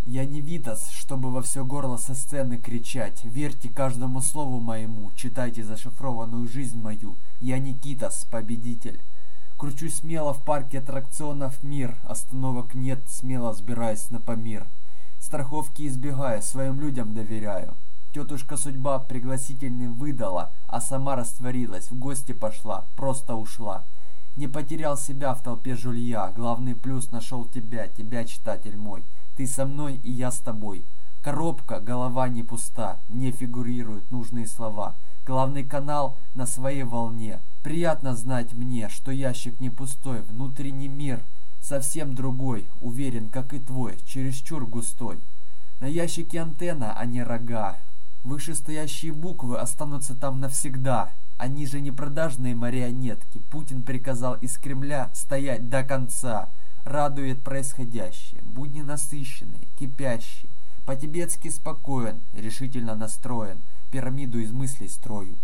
Я не Витас, чтобы во все горло со сцены кричать. Верьте каждому слову моему, читайте зашифрованную жизнь мою. Я Никитас, победитель. Кручусь смело в парке аттракционов мир. Остановок нет, смело взбираюсь на Памир. Страховки избегаю, своим людям доверяю. Тетушка судьба пригласительный выдала, а сама растворилась, в гости пошла, просто ушла. Не потерял себя в толпе жулья, главный плюс нашел тебя, читатель мой. Ты со мной, и я с тобой. Коробка, голова не пуста, не фигурируют нужные слова. Главный канал на своей волне. Приятно знать мне, что ящик не пустой, внутренний мир совсем другой, уверен, как и твой, чересчур густой. На ящике антенна, а не рога. Вышестоящие буквы останутся там навсегда. Они же не продажные марионетки. Путин приказал из Кремля стоять до конца. Радует происходящее. Будни насыщенные, кипящие. По-тибетски спокоен, решительно настроен. Пирамиду из мыслей строю.